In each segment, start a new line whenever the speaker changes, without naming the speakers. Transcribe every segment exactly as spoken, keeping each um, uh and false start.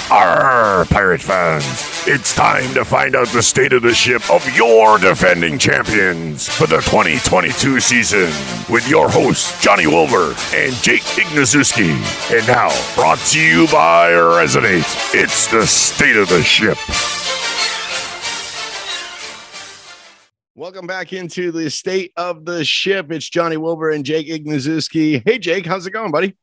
Arr, Pirate fans, it's time to find out the state of the ship of your defending champions for the twenty twenty-two season with your hosts, Johnny Wolver and Jake Ignazuski. And now, brought to you by Resonate, it's the state of the ship.
Welcome back into the state of the ship. It's Johnny Wolver and Jake Ignazuski. Hey, Jake, how's it going, buddy?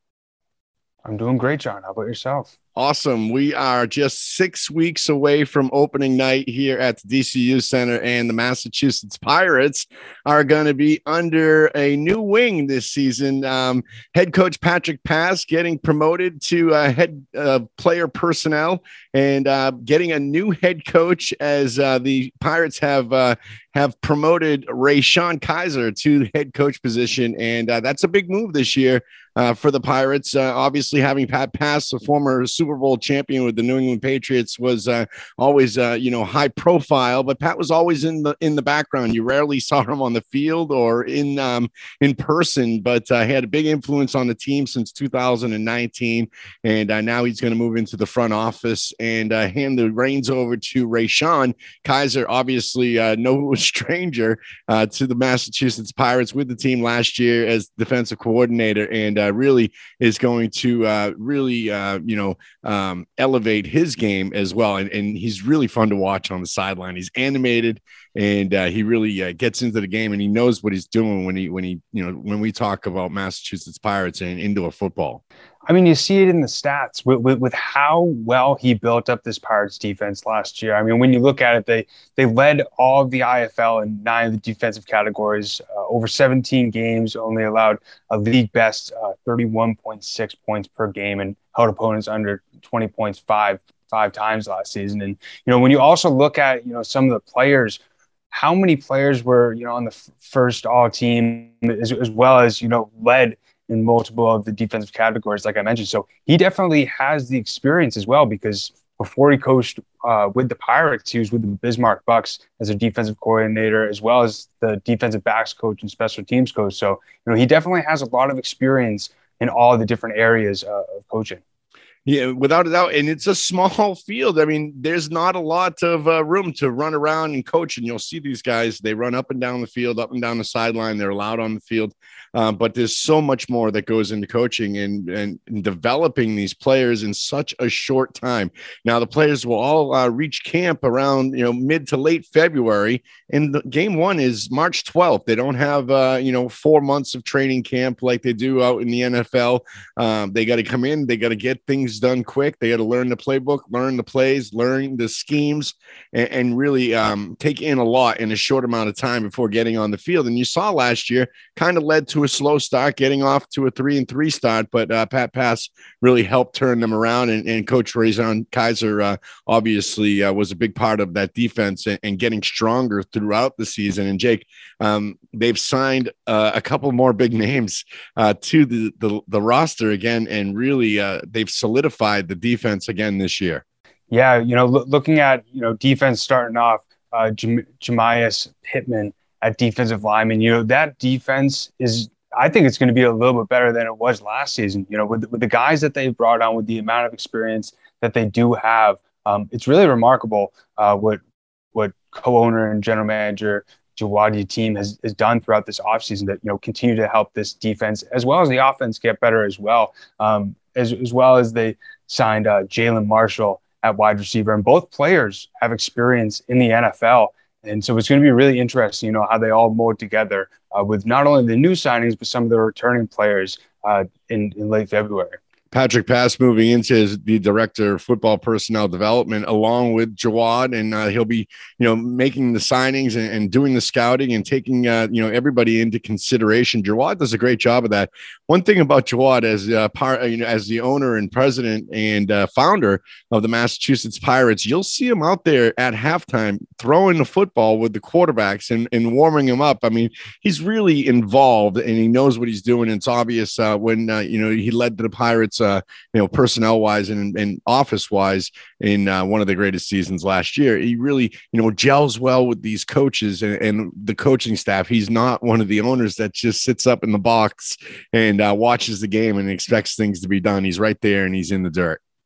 I'm doing great, John. How about yourself?
Awesome. We are just six weeks away from opening night here at the D C U Center, and the Massachusetts Pirates are going to be under a new wing this season. Um, head coach Patrick Pass getting promoted to uh, head uh, player personnel and uh, getting a new head coach as uh, the Pirates have uh, have promoted Rayshon Kaiser to the head coach position, and uh, that's a big move this year uh, for the Pirates. Uh, obviously, having Pat Pass, a former Super Bowl champion with the New England Patriots, was uh, always uh, you know high profile, but Pat was always in the in the background. You rarely saw him on the field or in um, in person, but uh, he had a big influence on the team since two thousand nineteen, and uh, now he's going to move into the front office and uh, hand the reins over to Rayshon Kaiser. Obviously, uh, no stranger uh, to the Massachusetts Pirates with the team last year as defensive coordinator, and uh, really is going to uh, really uh, you know um, elevate his game as well. And, and he's really fun to watch on the sideline. He's animated, and uh, he really uh, gets into the game, and he knows what he's doing when he when he you know when we talk about Massachusetts Pirates and indoor football.
I mean, you see it in the stats with, with, with how well he built up this Pirates defense last year. I mean, when you look at it, they they led all of the I F L in nine of the defensive categories, uh, over seventeen games, only allowed a league best uh, thirty-one point six points per game, and held opponents under twenty points five five times last season. And you know, when you also look at you know some of the players, how many players were you know on the f- first all team, as, as well as you know led in multiple of the defensive categories, like I mentioned. So he definitely has the experience as well, because before he coached uh, with the Pirates, he was with the Bismarck Bucks as a defensive coordinator, as well as the defensive backs coach and special teams coach. So, you know, he definitely has a lot of experience in all the different areas uh, of coaching.
Yeah, without a doubt. And it's a small field. I mean, there's not a lot of uh, room to run around and coach. And you'll see these guys, they run up and down the field, up and down the sideline. They're allowed on the field. Um, but there's so much more that goes into coaching and, and, and developing these players in such a short time. Now, the players will all uh, reach camp around, you know, mid to late February. And the game one is March twelfth. They don't have, uh, you know, four months of training camp like they do out in the N F L. Um, they got to come in. They got to get things done quick. They got to learn the playbook, learn the plays, learn the schemes, and, and really um, take in a lot in a short amount of time before getting on the field. And you saw last year kind of led to a slow start, getting off to a three and three start, but uh, Pat Pass really helped turn them around. And, and Coach Rayshon Kaiser uh, obviously uh, was a big part of that defense and, and getting stronger throughout the season. And Jake, um, they've signed uh, a couple more big names uh, to the, the the roster again, and really uh, they've solidified the defense again this year.
Yeah, you know, lo- looking at you know defense starting off, uh, Jem- Jemias Pittman at defensive lineman. You know, that defense is, I think it's going to be a little bit better than it was last season. You know, with with the guys that they've brought on, with the amount of experience that they do have, um, it's really remarkable uh, what what co-owner and general manager Jawad Yateem has, has done throughout this offseason that, you know, continue to help this defense as well as the offense get better as well. Um, as, as well as they signed uh, Jalen Marshall at wide receiver, and both players have experience in the N F L. And so it's going to be really interesting, you know, how they all mold together uh, with not only the new signings, but some of the returning players uh, in, in late February.
Patrick Pass moving into his, the director of football personnel development along with Jawad, and uh, he'll be, you know, making the signings and, and doing the scouting and taking, uh, you know, everybody into consideration. Jawad does a great job of that. One thing about Jawad as uh, part, you know, as the owner and president and uh, founder of the Massachusetts Pirates, you'll see him out there at halftime throwing the football with the quarterbacks and, and warming them up. I mean, he's really involved and he knows what he's doing. It's obvious uh, when, uh, you know, he led the Pirates Uh, you know, personnel wise and, and office wise in uh, one of the greatest seasons last year. He really, you know, gels well with these coaches and, and the coaching staff. He's not one of the owners that just sits up in the box and uh, watches the game and expects things to be done. He's right there and he's in the dirt.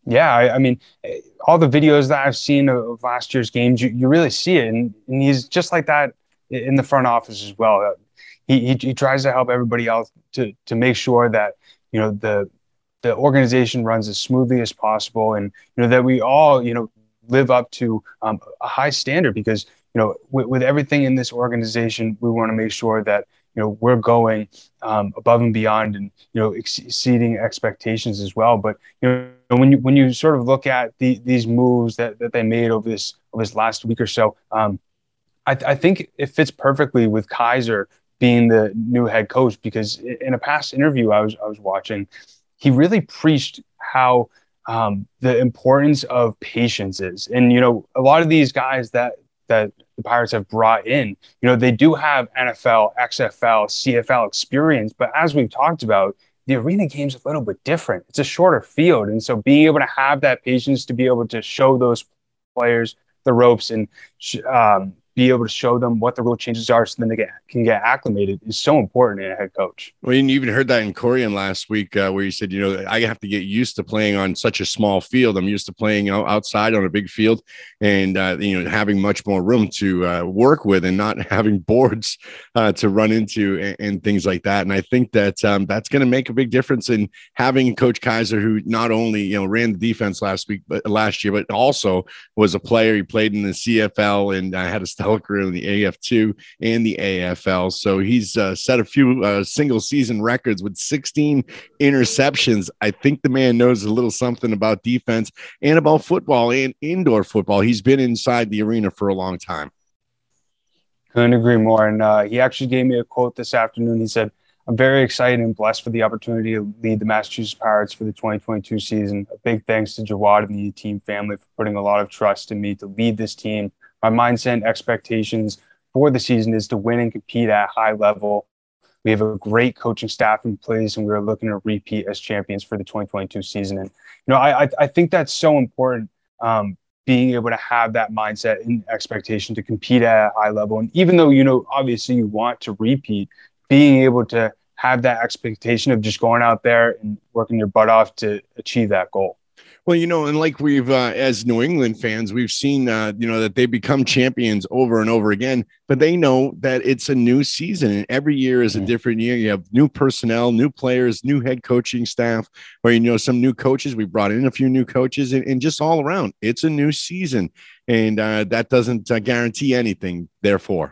Yeah, I, I mean, all the videos that I've seen of, of last year's games, you, you really see it, and, and he's just like that in the front office as well. Uh, He, he he tries to help everybody else to to make sure that you know the the organization runs as smoothly as possible, and you know that we all you know live up to um, a high standard, because you know with, with everything in this organization, we want to make sure that you know we're going um, above and beyond, and you know ex- exceeding expectations as well. But you know when you when you sort of look at the, these moves that, that they made over this over this last week or so, um, I, I think it fits perfectly with Kaiser being the new head coach, because in a past interview I was I was watching, he really preached how um, the importance of patience is. And you know, a lot of these guys that that the Pirates have brought in, you know, they do have N F L, X F L, C F L experience, but as we've talked about, the arena game's a little bit different. It's a shorter field, and so being able to have that patience to be able to show those players the ropes and um, be able to show them what the rule changes are, so then they get, can get acclimated, is so important in a head coach.
Well, you even heard that in Corian last week, uh, where he said, you know, I have to get used to playing on such a small field. I'm used to playing outside on a big field, and, uh, you know, having much more room to uh, work with, and not having boards uh, to run into and, and things like that. And I think that um, that's going to make a big difference in having Coach Kaiser, who not only, you know, ran the defense last week, but last year, but also was a player. He played in the C F L and uh, had a stellar career in the A F two and the A F L. So he's uh, set a few uh, single season records with sixteen interceptions. I think the man knows a little something about defense and about football and indoor football. He's been inside the arena for a long time.
Couldn't agree more. And uh, he actually gave me a quote this afternoon. He said, "I'm very excited and blessed for the opportunity to lead the Massachusetts Pirates for the twenty twenty-two season. A big thanks to Jawad and the team family for putting a lot of trust in me to lead this team. My mindset and expectations for the season is to win and compete at a high level. We have a great coaching staff in place, and we're looking to repeat as champions for the twenty twenty-two season." And, you know, I, I think that's so important, um, being able to have that mindset and expectation to compete at a high level. And even though, you know, obviously you want to repeat, being able to have that expectation of just going out there and working your butt off to achieve that goal.
Well, you know, and like we've, uh, as New England fans, we've seen, uh, you know, that they become champions over and over again, but they know that it's a new season, and every year is a different year. You have new personnel, new players, new head coaching staff, or, you know, some new coaches. We brought in a few new coaches, and, and just all around, it's a new season, and uh, that doesn't uh, guarantee anything, therefore.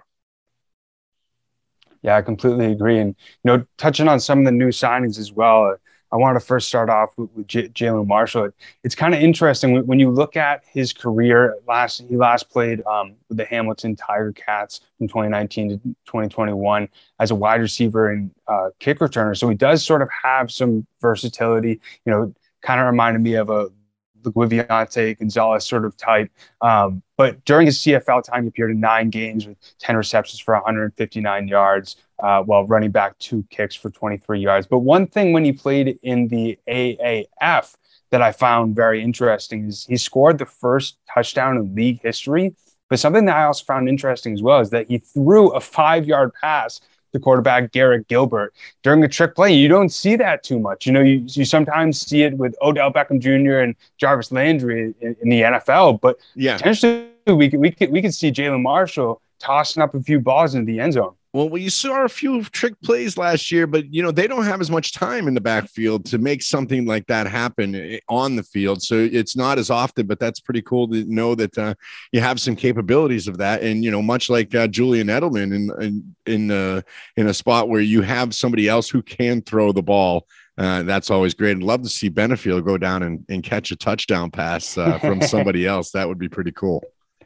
Yeah, I completely agree. And, you know, touching on some of the new signings as well, I want to first start off with, with J- Jalen Marshall. It, it's kind of interesting when, when you look at his career. Last he last played um, with the Hamilton Tiger Cats from twenty nineteen to twenty twenty-one as a wide receiver and uh, kick returner. So he does sort of have some versatility. You know, kind of reminded me of a Guiviante Gonzalez sort of type. Um, but during his C F L time, he appeared in nine games with ten receptions for one hundred fifty-nine yards, uh, while running back two kicks for twenty-three yards. But one thing when he played in the A A F that I found very interesting is he scored the first touchdown in league history. But something that I also found interesting as well is that he threw a five-yard pass to quarterback Garrett Gilbert during a trick play. You don't see that too much. You know, you, you sometimes see it with Odell Beckham Junior and Jarvis Landry in, in the N F L, but yeah, potentially we could, we could, we could see Jalen Marshall tossing up a few balls into the end zone.
Well, well, you saw a few trick plays last year, but, you know, they don't have as much time in the backfield to make something like that happen on the field. So it's not as often, but that's pretty cool to know that uh, you have some capabilities of that. And, you know, much like uh, Julian Edelman in, in, in, uh, in a spot where you have somebody else who can throw the ball. Uh, that's always great. I'd love to see Benefield go down and, and catch a touchdown pass uh, from somebody else. That would be pretty cool.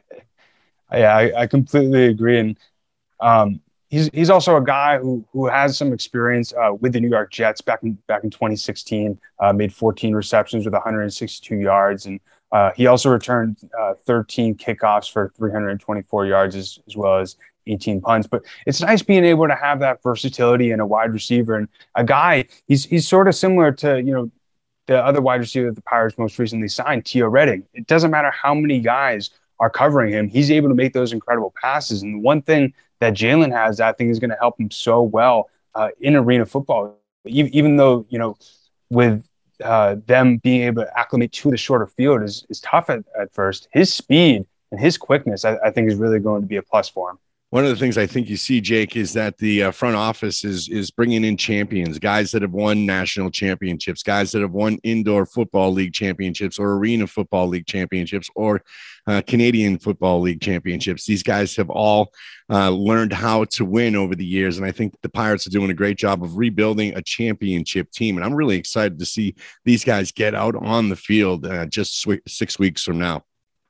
Yeah, I, I completely agree. And, um, He's he's also a guy who who has some experience uh, with the New York Jets back in back in twenty sixteen. Uh, made fourteen receptions with one hundred sixty-two yards, and uh, he also returned uh, thirteen kickoffs for three hundred twenty-four yards, as, as well as eighteen punts. But it's nice being able to have that versatility in a wide receiver, and a guy. He's he's sort of similar to you know the other wide receiver that the Pirates most recently signed, Theo Redding. It doesn't matter how many guys are covering him; he's able to make those incredible passes. And the one thing that Jalen has, that I think is going to help him so well uh, in arena football. Even, even though, you know, with uh, them being able to acclimate to the shorter field is, is tough at, at first. His speed and his quickness, I, I think, is really going to be a plus for him.
One of the things I think you see, Jake, is that the uh, front office is is bringing in champions, guys that have won national championships, guys that have won indoor football league championships or arena football league championships or uh, Canadian football league championships. These guys have all uh, learned how to win over the years, and I think the Pirates are doing a great job of rebuilding a championship team, and I'm really excited to see these guys get out on the field uh, just sw- six weeks from now.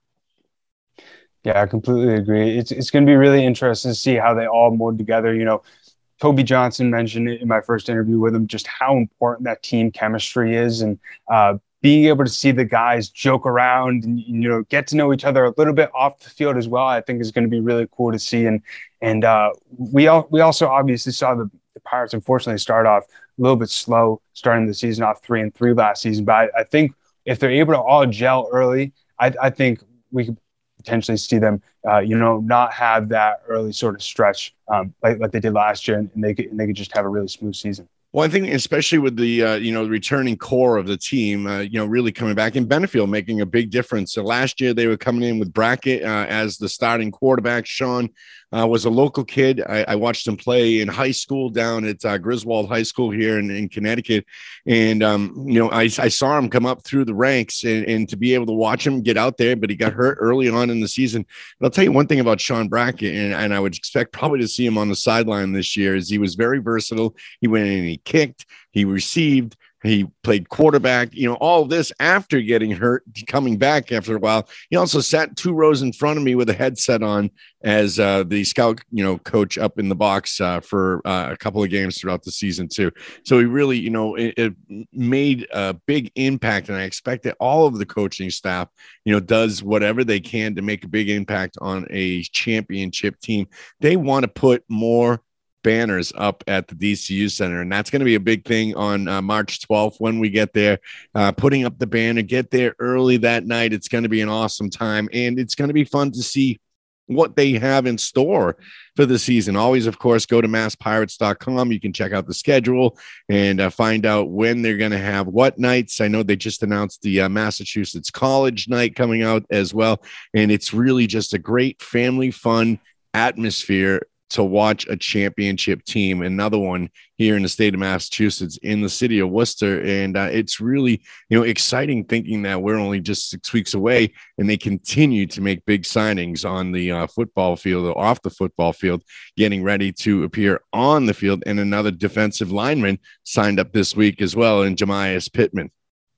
Yeah, I completely agree. It's it's going to be really interesting to see how they all mold together. You know, Toby Johnson mentioned it in my first interview with him, just how important that team chemistry is, and uh, being able to see the guys joke around and, you know, get to know each other a little bit off the field as well, I think is going to be really cool to see. And and uh, we all we also obviously saw the, the Pirates unfortunately start off a little bit slow, starting the season off three and three last season. But I, I think if they're able to all gel early, I, I think we could potentially see them, uh, you know, not have that early sort of stretch um, like, like they did last year, and, and they could and they could just have a really smooth season.
Well, I think especially with the, uh, you know, returning core of the team, uh, you know, really coming back, and Benefield making a big difference. So last year they were coming in with Brackett uh, as the starting quarterback. Sean uh, was a local kid. I, I watched him play in high school down at uh, Griswold High School here in, in Connecticut. And, um, you know, I, I saw him come up through the ranks, and, and to be able to watch him get out there, but he got hurt early on in the season. But I'll tell you one thing about Sean Brackett, and, and I would expect probably to see him on the sideline this year, is he was very versatile. He went in and he kicked, he received, he played quarterback, you know, all this after getting hurt, coming back after a while. He also sat two rows in front of me with a headset on as uh, the scout, you know, coach up in the box uh, for uh, a couple of games throughout the season too. So he really, you know, it, it made a big impact, and I expect that all of the coaching staff, you know, does whatever they can to make a big impact on a championship team. They want to put more banners up at the D C U Center, and that's going to be a big thing on uh, March twelfth when we get there. Uh, putting up the banner, get there early that night. It's going to be an awesome time, and it's going to be fun to see what they have in store for the season. Always, of course, go to mass pirates dot com. You can check out the schedule and uh, find out when they're going to have what nights. I know they just announced the uh, Massachusetts College night coming out as well, and it's really just a great family fun atmosphere to watch a championship team, another one here in the state of Massachusetts, in the city of Worcester. And uh, it's really, you know, exciting thinking that we're only just six weeks away, and they continue to make big signings on the uh, football field or off the football field, getting ready to appear on the field. And another defensive lineman signed up this week as well, in Jemias Pittman.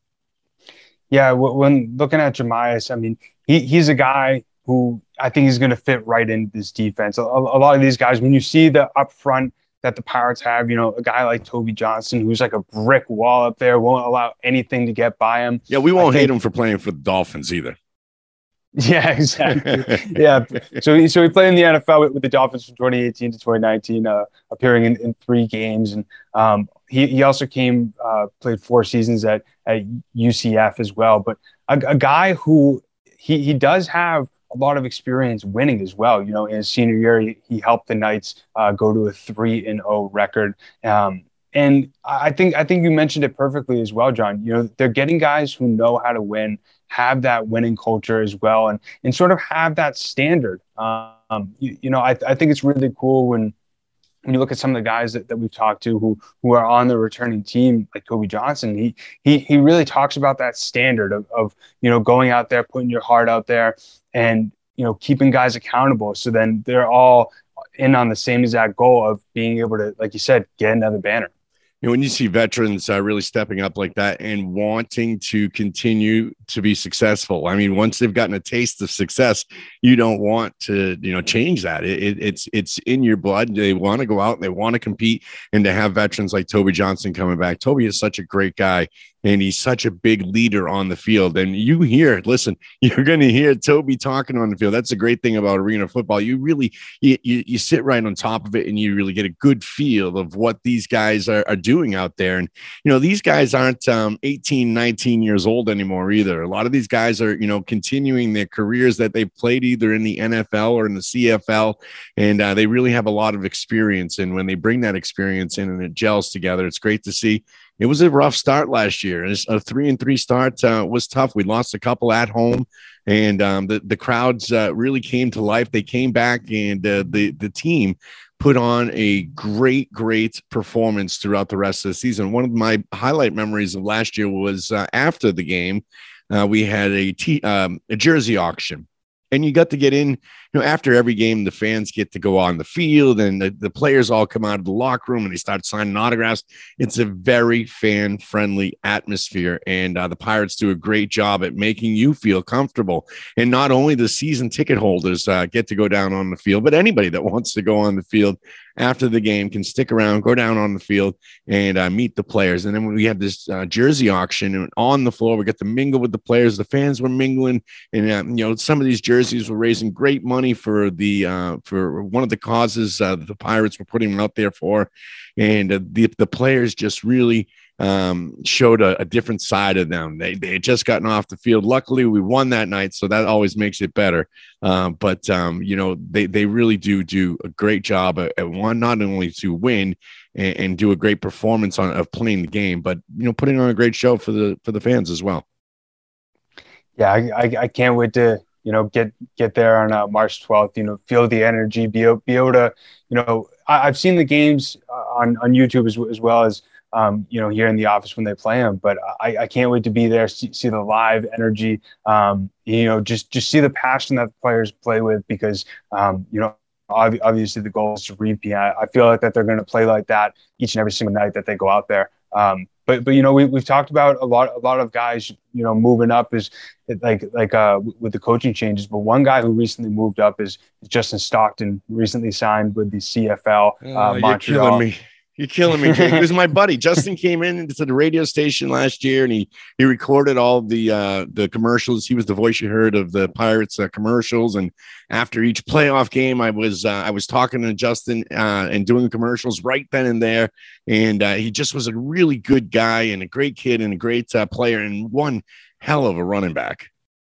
Yeah, when looking at Jemias, I mean, he he's a guy who I think is going to fit right into this defense. A, a lot of these guys, when you see the up front that the Pirates have, you know, a guy like Toby Johnson, who's like a brick wall up there, won't allow anything to get by him.
Yeah, we won't
I
hate
think,
him for playing for the Dolphins either.
Yeah, exactly. yeah. So he, so he played in the N F L with, with the Dolphins from twenty eighteen to twenty nineteen, uh, appearing in, in three games. And um, he, he also came, uh, played four seasons at, at U C F as well. But a, a guy who he, he does have a lot of experience winning as well. You know, in his senior year, he, he helped the Knights uh, go to a three and oh record. Um, and I think I think you mentioned it perfectly as well, John. You know, they're getting guys who know how to win, have that winning culture as well, and and sort of have that standard. Um, you, you know, I, I think it's really cool when when you look at some of the guys that, that we've talked to who who are on the returning team, like Toby Johnson. He he he really talks about that standard of of you know going out there, putting your heart out there, and you know keeping guys accountable. So then they're all in on the same exact goal of being able to, like you said, get another banner.
You know, when you see veterans uh, really stepping up like that and wanting to continue to be successful, I mean, once they've gotten a taste of success, you don't want to, you know, change that. It, it, it's it's in your blood. They want to go out and they want to compete, and to have veterans like Toby Johnson coming back. Toby is such a great guy, and he's such a big leader on the field. And you hear, listen, you're going to hear Toby talking on the field. That's the great thing about arena football. You really, you, you, you sit right on top of it, and you really get a good feel of what these guys are, are doing out there. And, you know, these guys aren't um, eighteen, nineteen years old anymore either. A lot of these guys are, you know, continuing their careers that they've played either in the N F L or in the C F L. And uh, they really have a lot of experience. And when they bring that experience in and it gels together, it's great to see. it was a rough start last year. And a three and three start uh, was tough. We lost a couple at home, and um, the the crowds uh, really came to life. They came back, and uh, the the team put on a great, great performance throughout the rest of the season. One of my highlight memories of last year was uh, after the game, uh, we had a, t- um, a jersey auction. And you got to get in, you know, after every game, the fans get to go on the field, and the, the players all come out of the locker room and they start signing autographs. It's a very fan-friendly atmosphere, and uh, the Pirates do a great job at making you feel comfortable. And not only the season ticket holders uh, get to go down on the field, but anybody that wants to go on the field after the game can stick around, go down on the field, and uh, meet the players. And then when we had this uh, jersey auction, and on the floor, we got to mingle with the players. The fans were mingling, and uh, you know, some of these jerseys were raising great money for the uh, for one of the causes uh, that the Pirates were putting them out there for. And uh, the the players just really um, showed a, a different side of them. They they had just gotten off the field. Luckily, we won that night, so that always makes it better. Uh, but um, you know, they they really do do a great job at, at one, not only to win and, and do a great performance on of playing the game, but you know, putting on a great show for the for the fans as well.
Yeah, I, I, I can't wait to you know get get there on uh, March twelfth. You know, feel the energy, be be able to you know. I, I've seen the games uh, on on YouTube as as well as. Um, you know, here in the office when they play them, but I, I can't wait to be there, see, see the live energy, um, you know, just, just see the passion that the players play with, because, um, you know, ob- obviously the goal is to repeat. I, I feel like that they're going to play like that each and every single night that they go out there. Um, but, but, you know, we, we've talked about a lot, a lot of guys, you know, moving up is like, like, uh, with the coaching changes, but one guy who recently moved up is, is Justin Stockton, recently signed with the C F L, uh,
oh,
Montreal.
You're killing me. You're killing me, Jake. This is my buddy. Justin came in into the radio station last year, and he he recorded all the uh, the commercials. He was the voice you heard of the Pirates uh, commercials. And after each playoff game, I was uh, I was talking to Justin uh, and doing commercials right then and there. And uh, he just was a really good guy and a great kid and a great uh, player and one hell of a running back.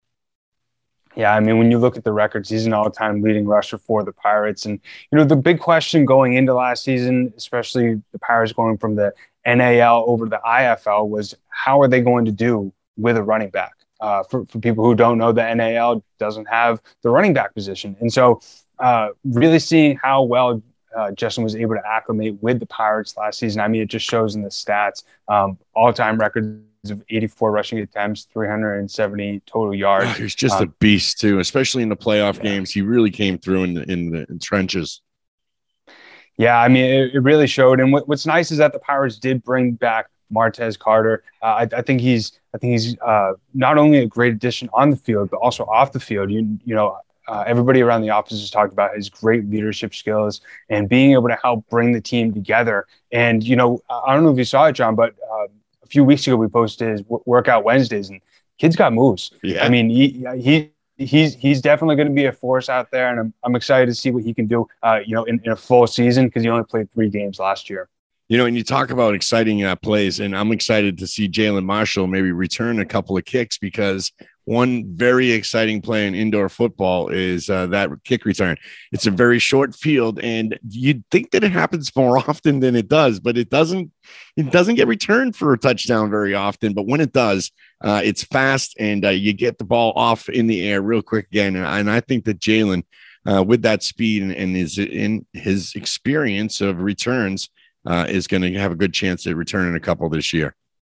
Yeah, I mean, when you look at the records, he's an all-time leading rusher for the Pirates. And, you know, the big question going into last season, especially the Pirates going from the N A L over to the I F L, was how are they going to do with a running back? Uh, for, for people who don't know, the N A L doesn't have the running back position. And so uh, really seeing how well uh, Justin was able to acclimate with the Pirates last season, I mean, it just shows in the stats, um, all-time records of eighty-four rushing attempts, three hundred seventy total yards.
Oh, he's just
um,
a beast too, especially in the playoff
yeah.
games. He really came through in the, in the in trenches.
Yeah, I mean, it, it really showed. And what, what's nice is that the Pirates did bring back Martez Carter. Uh, I, I think he's, I think he's uh, not only a great addition on the field, but also off the field. You, you know, uh, everybody around the office has talked about his great leadership skills and being able to help bring the team together. And you know, I don't know if you saw it, John, but uh, a few weeks ago we posted his w- workout Wednesdays, and kid's got moves.
Yeah,
I mean, he he. He's he's definitely going to be a force out there, and I'm I'm excited to see what he can do. Uh, you know, in, in a full season, because he only played three games last year.
You know, and you talk about exciting uh, plays, and I'm excited to see Jalen Marshall maybe return a couple of kicks, because one very exciting play in indoor football is uh, that kick return. It's a very short field, and you'd think that it happens more often than it does, but it doesn't. It doesn't get returned for a touchdown very often, but when it does, uh, it's fast, and uh, you get the ball off in the air real quick again. And, and I think that Jalen, uh, with that speed and, and his in his experience of returns, uh, is going to have a good chance at returning a couple this year.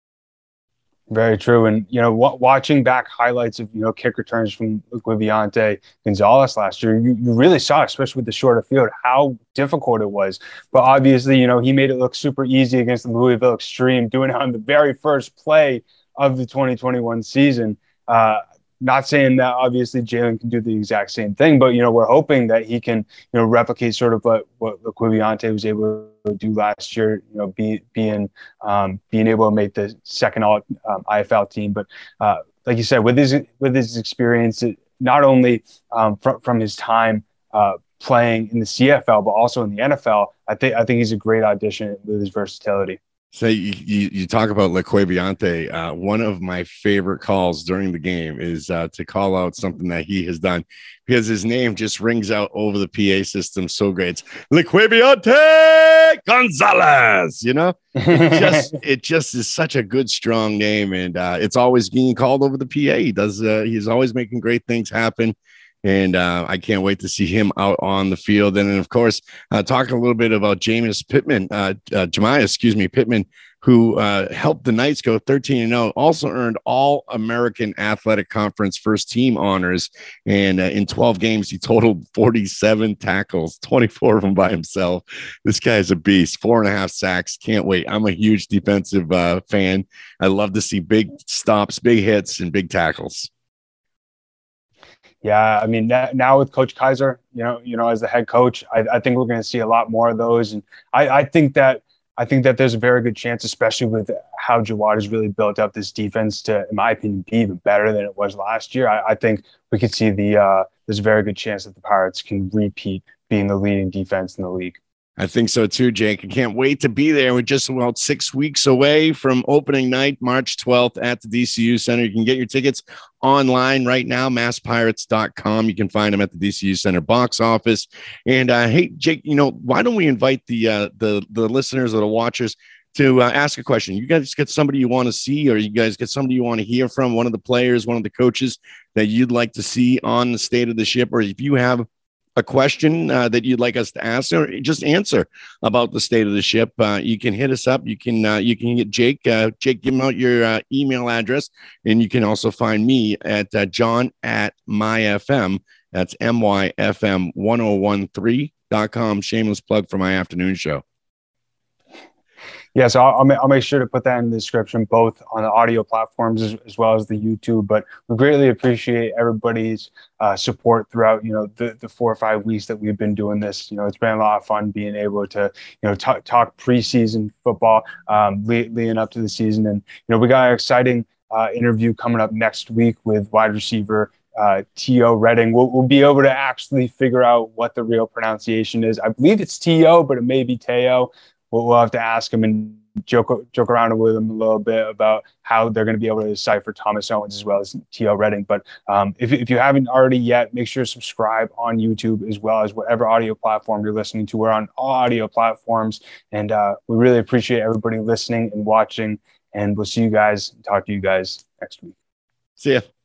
Very true. And, you know, w- watching back highlights of, you know, kick returns from Guiviante Gonzalez last year, you, you really saw, especially with the shorter field, how difficult it was. But obviously, you know, he made it look super easy against the Louisville Extreme, doing it on the very first play of the twenty twenty-one season. Uh, not saying that obviously Jalen can do the exact same thing, but, you know, we're hoping that he can, you know, replicate sort of what, what Guiviante was able to do last year, you know, be, being, um, being able to make the second all um, I F L team. But uh, like you said, with his, with his experience, it, not only um, from, from his time uh, playing in the C F L, but also in the N F L, I think, I think he's a great addition with his versatility.
So you, you, you talk about Lequaviante. Uh, one of my favorite calls during the game is uh, to call out something that he has done because his name just rings out over the P A system so great. It's Lequaviante Gonzalez. You know, it just it just is such a good, strong name, and uh, it's always being called over the P A. He does. Uh, he's always making great things happen. And uh, I can't wait to see him out on the field. And then, of course, uh, talking a little bit about Jameis Pittman, uh, uh, Jemiah, excuse me, Pittman, who uh, helped the Knights go thirteen and oh, also earned All-American Athletic Conference first team honors. And uh, in twelve games, he totaled forty-seven tackles, twenty-four of them by himself. This guy is a beast, four and a half sacks. Can't wait. I'm a huge defensive uh, fan. I love to see big stops, big hits, and big tackles.
Yeah, I mean, now with Coach Kaiser, you know, you know, as the head coach, I, I think we're going to see a lot more of those, and I, I think that I think that there's a very good chance, especially with how Jawad has really built up this defense to, in my opinion, be even better than it was last year. I, I think we could see the uh, there's a very good chance that the Pirates can repeat being the leading defense in the league.
I think so too, Jake. I can't wait to be there. We're just about six weeks away from opening night, March twelfth at the D C U Center. You can get your tickets online right now, mass pirates dot com. You can find them at the D C U Center box office. And uh, hey, Jake, you know, why don't we invite the uh, the the listeners or the watchers to uh, ask a question? You guys get somebody you want to see, or you guys get somebody you want to hear from, one of the players, one of the coaches that you'd like to see on the state of the ship, or if you have a question uh, that you'd like us to ask or just answer about the state of the ship, uh, you can hit us up. You can uh, you can get Jake. Uh, Jake, give him out your uh, email address, and you can also find me at uh, John at myfm. That's M Y F M one oh one three dot com. Shameless plug for my afternoon show.
Yeah, so I'll, I'll, make, I'll make sure to put that in the description, both on the audio platforms as, as well as the YouTube. But we greatly appreciate everybody's uh, support throughout, you know, the, the four or five weeks that we've been doing this. You know, it's been a lot of fun being able to, you know, talk, talk preseason football um, leading up to the season. And, you know, we got an exciting uh, interview coming up next week with wide receiver uh, T O Redding. We'll, we'll be able to actually figure out what the real pronunciation is. I believe it's T O, but it may be Teo. We'll, we'll have to ask him and joke joke around with him a little bit about how they're going to be able to decipher Thomas Owens as well as T O Redding. But um, if, if you haven't already yet, make sure to subscribe on YouTube as well as whatever audio platform you're listening to. We're on all audio platforms, and uh, we really appreciate everybody listening and watching. And we'll see you guys, talk to you guys next week.
See ya.